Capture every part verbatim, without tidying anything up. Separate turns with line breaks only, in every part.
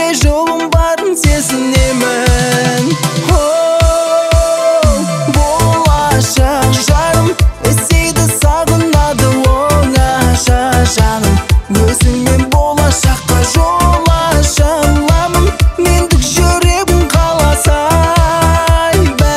өзіңе жолым барын сезінемін. Болашақ жарым іздейді сағынады оңаша жаным. Өзіңмен болашаққа жол аша аламын, мендік жүрегім қаласай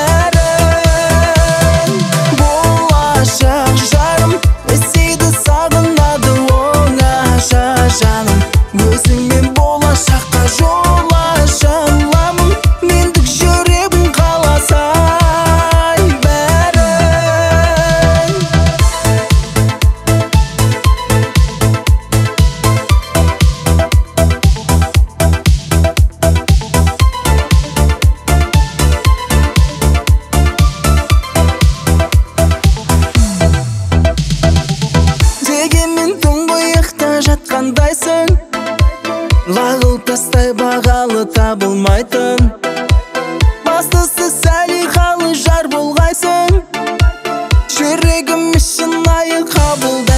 бәрін. Болашақ жарым іздейді сағынады оңаша жаным. Өзіңмен болашаққа жол аша аламын, мендік жүрегім қаласай бәрін. Дегенмен тұңғиықта жатқандайсың, лағыл тастай бағалы табылмайтын. Бастысы салиқалы жар болғайсың, жүрегім үшін айы қабылда.